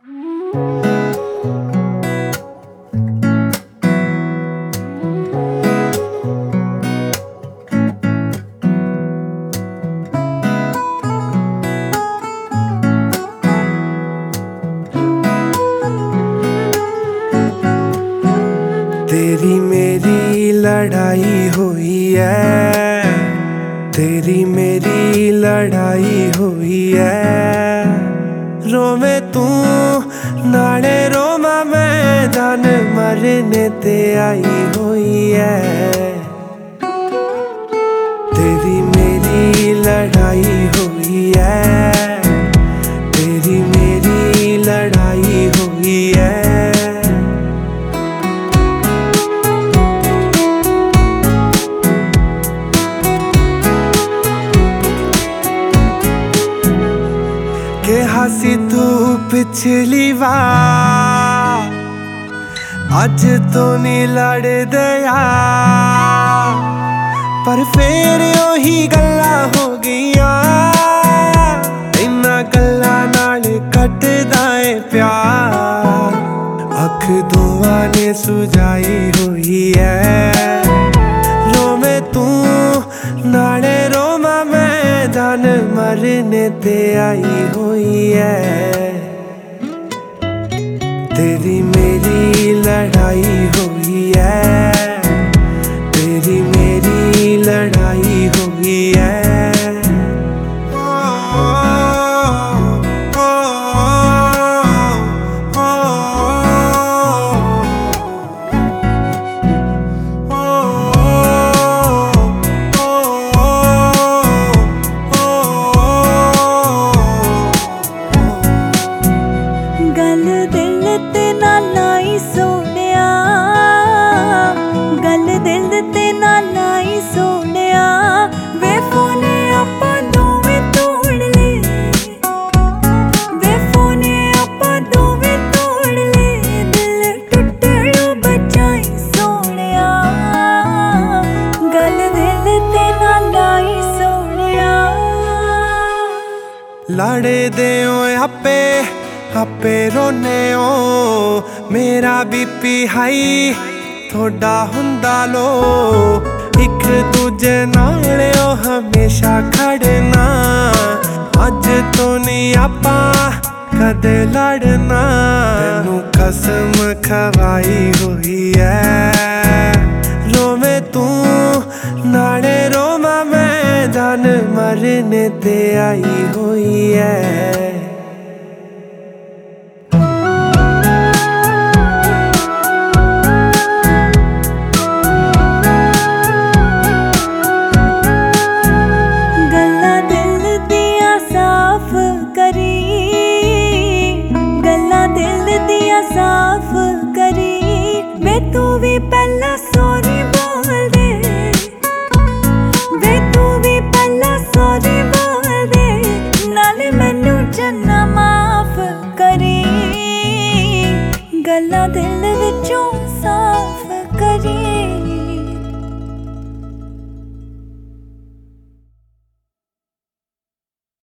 तेरी मेरी लड़ाई हुई है, तेरी मेरी लड़ाई हुई है। रोवे तू नाले रोमा मैं, जान मरने ते आई हुई है। तेरी मेरी लड़ाई हुई है, तेरी मेरी लड़ाई हुई है। के हसी तू पिछली बार, अज तो नहीं लड़ दया, पर फिर ओही गल्ला हो गईया। इन्ना गल्ला नाल कटदा है प्यार, अख दोवां ने सुझाई हुई है। रोवे तू नाले रोमा मैं, जान मरने ते आई हुई है। तेरी मेरी लड़ाई हुई है, तेरी मेरी लड़ाई हुई है। गल दिल ते ना लाई सोनिया, गल दिल ते ना लाई सोनिया। वे फोने आपां दोवें तोड़ ले, वे फोने आपां दोवें तोड़ ले। दिल टुटणों बचाई सोनिया, गल दिल ते ना लाई सोनिया। लड़े दे आपे आपे रोने ओ, मेरा बीपी हाई थोड़ा हुंदा लो। एक दूजे नाल ओ हमेशा खड़ना, अज तो नहीं आपां कदे लड़ना। तेनू कसम खवाई हुई है। रोवे तू नाले रोमा मैं, जान मरने ते आई हुई है। साफ करी वे तू भी पहला सॉरी बोल दे, वे तू भी पहला सॉरी बोल दे। नाले मैनू जन्ना माफ करी, गल्लां दिल विचों साफ करी।